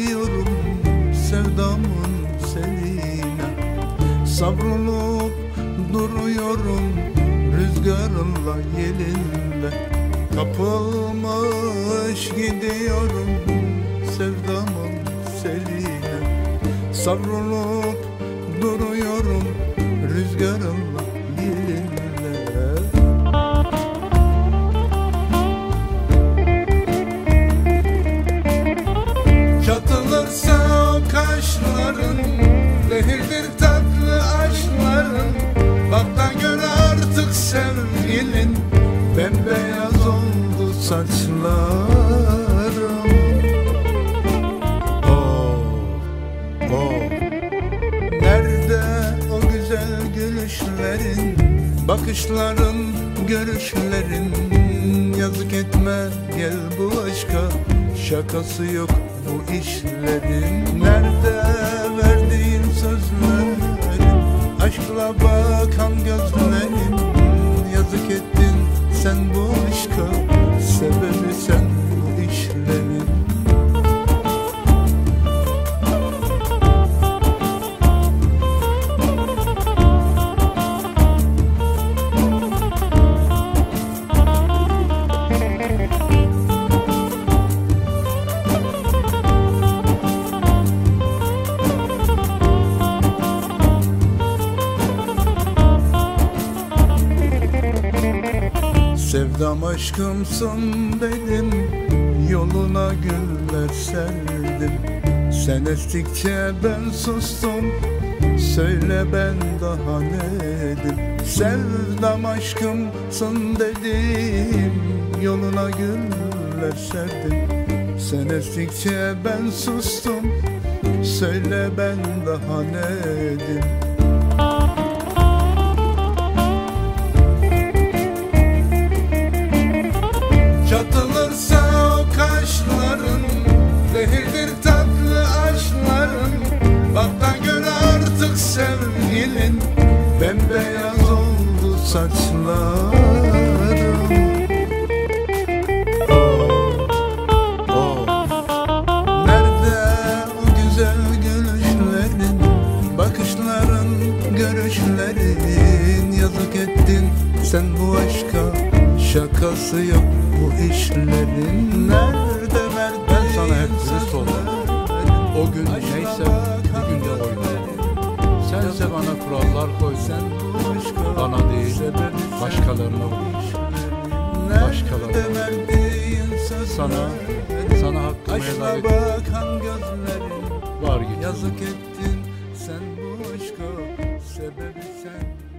gidiyorum sevdamın seline. Savrulup duruyorum rüzgarınla yelinle. Kapılmış gidiyorum sevdamın seline. Savrulup duruyorum rüzgarınla yelinle. Çatılırsa o kaşların, zehirdir tatlı aşkların. Bak da gör artık sevgilin, bembeyaz oldu saçlarım. Nerede o güzel gülüşlerin, bakışların, görüşlerin? Yazık etme gel bu aşka, şakası yok bu işlerin. Nerede verdiğin sözlerin, aşkla bakan gözlerin? Yazık ettin sen bu aşka, sebebi sen bu işlerin. Sevdam aşkımsın dedim, yoluna güller serdim. Sen estikçe ben sustum, söyle ben daha ne dedim. Sevdam aşkımsın dedim, yoluna güller serdim. Sen estikçe ben sustum, söyle ben daha ne dedim. Çatılırsa o kaşların, zehirdir tatlı aşkların. Bak da gör artık sevgilin, bembeyaz oldu saçlarım. Nerede o güzel gülüşlerin, bakışların, görüşlerin? Yazık ettin sen bu aşka, şakası yok bu işlerin. Nerede verdiğin Ben sana hep dürüst oldum. O gün neyse bugün de oynayalım. Sense bana kurallar koydun. Bana değil başkalarına vur. Başkalarına sana hakkımı helal et. Var git. Yazık ettin sen bu aşka, sebebi sen.